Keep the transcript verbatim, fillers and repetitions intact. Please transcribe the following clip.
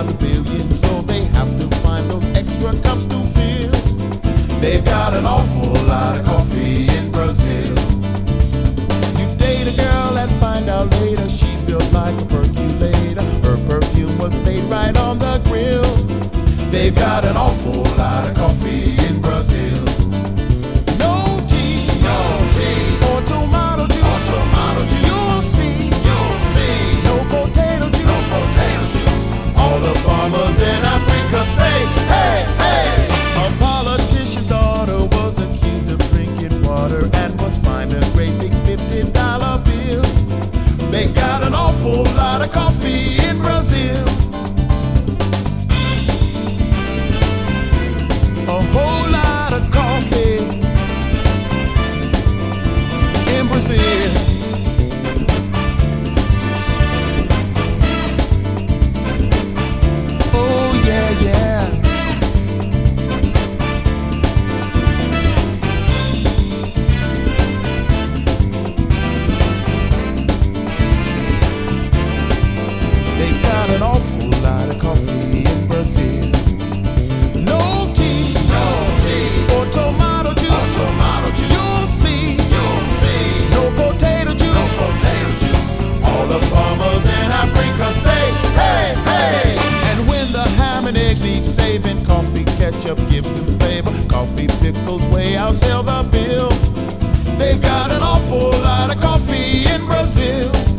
the billions, so they have to find those extra cups to fill. They've got an awful lot of coffee in Brazil. You date a girl and find out later she's built like a percolator. Her perfume was made right on the grill. They've got an awful lot of coffee in Brazil. No tea, no tea, or tomato juice, or tomato juice. You'll see, you'll see. No potato juice, no potato juice. All the farmers in Africa say, hey, hey. A politician's daughter was accused of drinking water and was fined a great big fifty dollar bill. They got an awful lot of coffee in Brazil. A whole lot of coffee in Brazil. Oh yeah, yeah. They got an awful lot of coffee in Brazil. No tea, no tea, or tomato juice, or tomato juice. You'll see, you'll see. No potato juice, no potato juice. All the farmers in Africa say, hey, hey. And when the ham and eggs need saving, coffee ketchup gives them flavor. Coffee pickles way outsell the bill. They've got an awful lot of coffee in Brazil.